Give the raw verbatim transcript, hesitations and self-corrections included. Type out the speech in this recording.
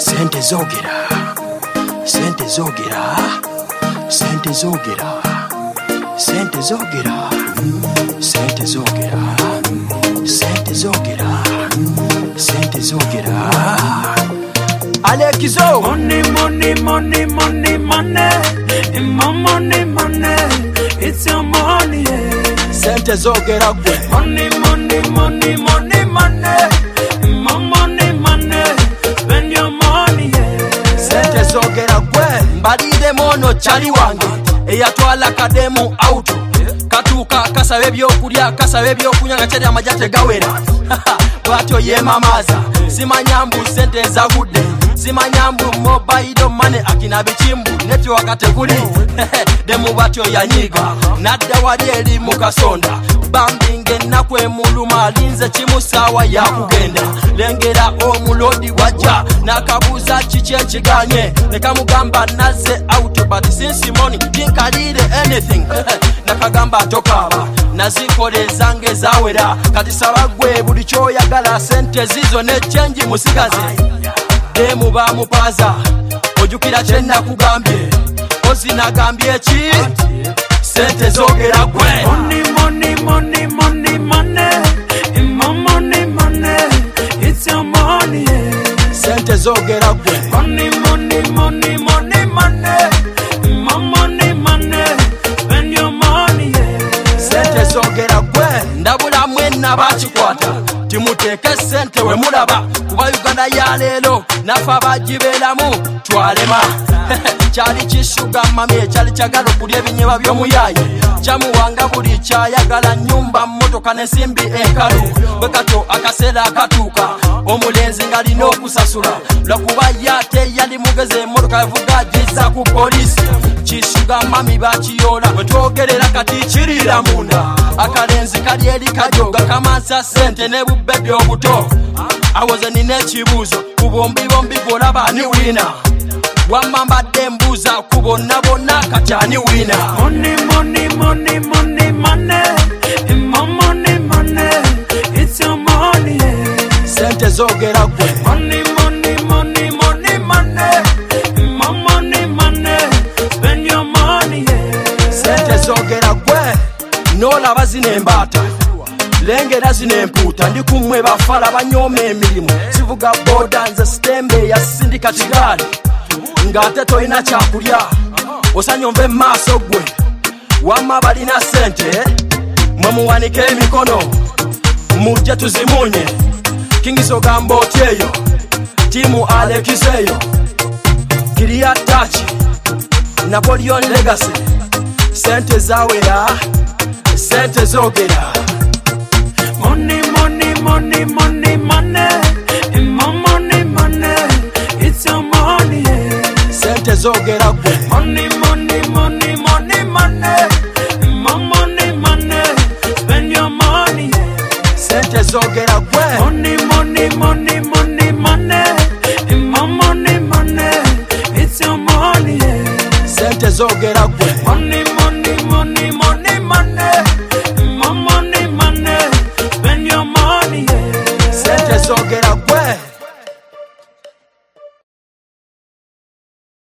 Sente zogera, sente zogera, sente zogera, sente zogera, sente zogera, sente zogera, sente zogera. Alekizo. Money, money, money, money, money, my money, money, it's your money. Sente zogera gwe. Money, money, money, money, money, my money, money, spend your money. Sente zogera gwe. Mbalide mono chali wange eyatwala kademu auto katuka kasabe byokulya kasabe byokunya nga kyali amajate gawera bwatyo yemamaza simanyambu sente zagudde simanyambu mobile money akina bichimbu netyo wakate kuli demu bwatyo yanyiga nadda wali eri mu kasonda bambinge nakwe muluma linze kimusawa yakugenda lengera omulodi wajja nakabuza kiche kiganye nekamugamba naze out but since money tinkalire anything nakagamba tokaba nazikole zange zawera kati sabagwe buli kyoyagala sente zizo ne change musigaze demu bamupaza ojukira chenna kugambye ozinagambye ki sente zogera gwe. Money, money, money, money, money, my money, money, it's your money. Sente zogera gwe. Money, money, money, money, money, my money, money, spend your money. Sente zogera gwe. Ndabula mwenna bakikwata timuteke sente we mulaba kuba Uganda ya lero nafa bagiberamu twalema kyali kishuga mami kyali kyagala okulya ebinyeba by'omuyayi kyamuwanga buli kyayagala nyumba mmotoka n'ensimbi enkalu bwe kato akaseera akatuuka omulenzi ng'alina okusasula lwakuba yate yali mugeze emmotoka yavuga giza ku polisi kishuga mami bakiyoola bwe twogerera kati kirira munda akalenzi kali eri kajoga kamansa sente ne bubbebi obuto awoze nina ekibuuzo ku bombi bombi bw'olaba ani wina wamambadde mbuuza ku bonna bonna kati ani wina. Money, money, money, money, money, my money, money, it's your money. Sente zogera gwe. Money, money, money, money, money, my money, money, spend your money. Sente zogera gwe. N'olaba zino embaata lengera zino empuuta ndi kumwe bafala banyooma emirimu zivuga boda nze sitembe yasindika kigaali ng'ate tolina kyakulya osanyomva emaaso gwe wamma balina sente mwe muwanike emikono mujje tuzimunye kingiso gamba otyeyo tiimu alekiseyo kiriya tachi Napoleon Legacy sente zawera sente zogera. Money, money, money, money, money, my money, money, it's your money. Sente zogera gwe. Money, money, money, money, money, my money, money, spend your money. Sente zogera